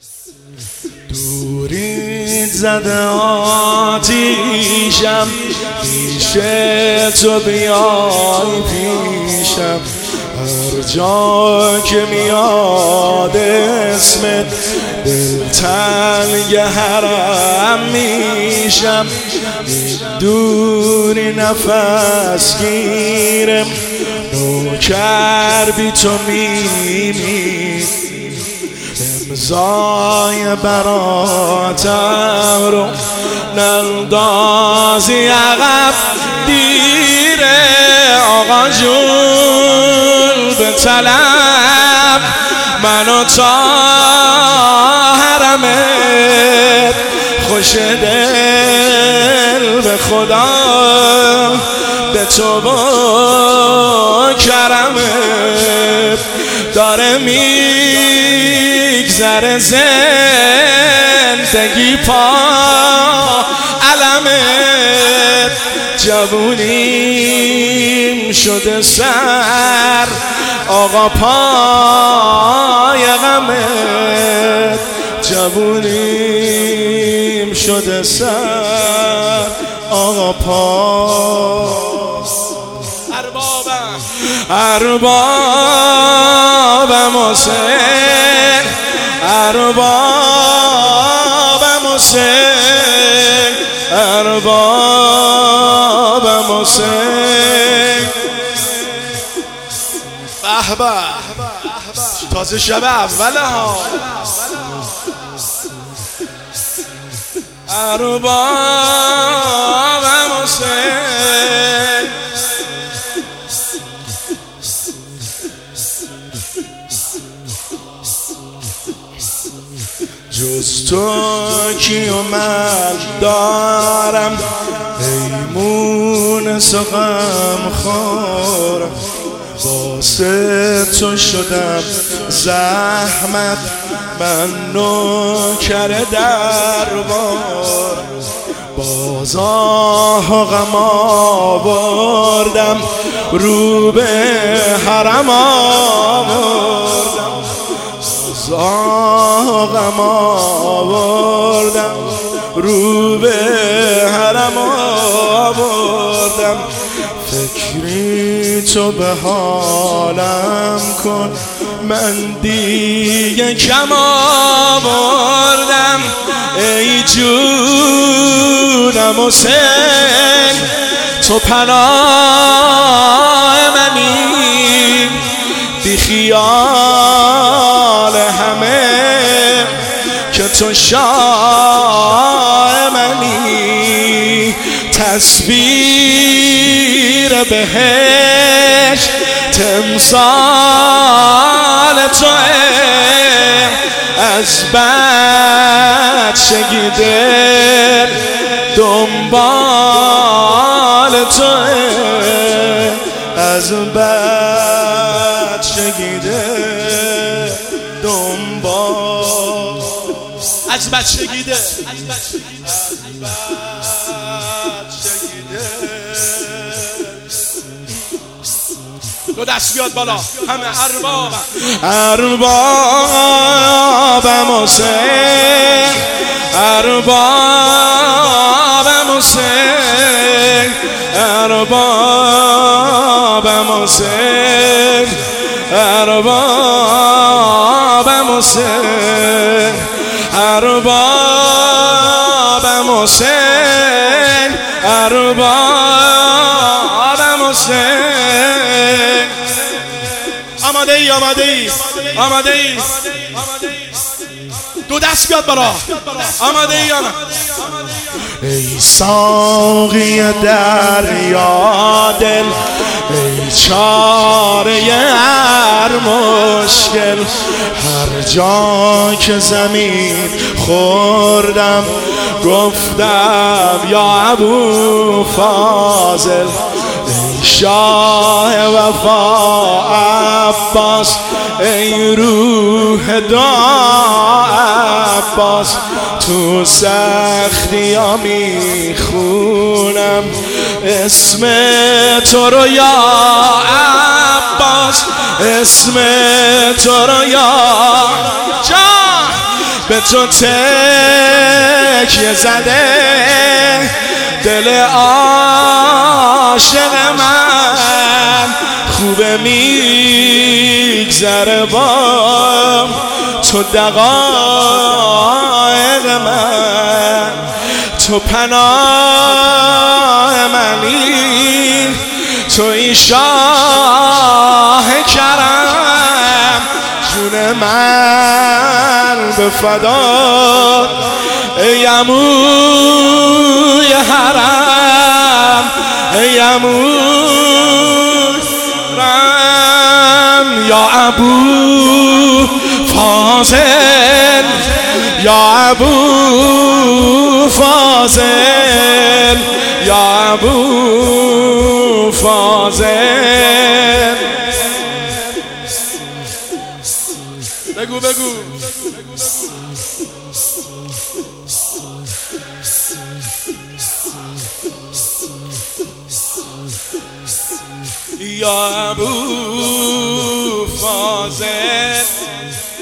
دورید زده آتیشم، پیش تو بیای پیشم. هر جا که میاد اسمت دلتنگ حرم میشم. دوری نفس گیرم، نوکر بی تو میمی. امضای براتم رو نندازی عقب دیره. آقا جون به طلب منو تا حرمت. خوش دل به خدا به تو با کرمت. داره میگذره زندگی پا علمت. جوونیم شده سر آقا پای غمت. جوونیم شده سر آقا پای. اربابم حسین، اربابم حسین، اربابم حسین. به به تازه شب اوله ها. اربابم حسین، جز تو کی و من دارم ایمون سقم خورم. واسه تو شدم زحمت، من نوکر دربار. بازا غم آوردم، رو به حرم آوردم. بازا غم آوردم، رو به حرم آوردم. فکری تو به حالم کن، من دیگه کم آوردم. ای جونم حسین، تو پناه منی. بی خیال همه که تو شاه منی. تصویر بهشت تمثال توئه. از بچگی دل دنبال توئه. از بچگی دل دنبال، از بچگی دل، از بچگی دل. دو دست بیاد بالا همه. اربابم حسین، اربابم حسین، اربابم حسین، اربابم حسین، اربابم حسین، اربابم حسین. آماده ای آماده ای آماده ای؟ دو دست بیاد بالا. آماده ای آماده؟ ای ساقی دریا دل، ای چاره هر مشکل. هر جا که زمین خوردم گفتم یا ابو فاضل. ای شاه وفا عباس، ای روح دعا عباس. تو سختی ها میخونم اسم تو رو یا عباس، اسم تو رو یا جان. به تو تکیه زده دل عاشق من خوبه میگذره با تو دقایق من تو پناه منی تو این شاه کرم جون من به فدا ای عموی حرم ای عموی حرم یا ابو فاضل یا ابو فاضل یا ابو فاضل بگو بگو یا ابو فاضل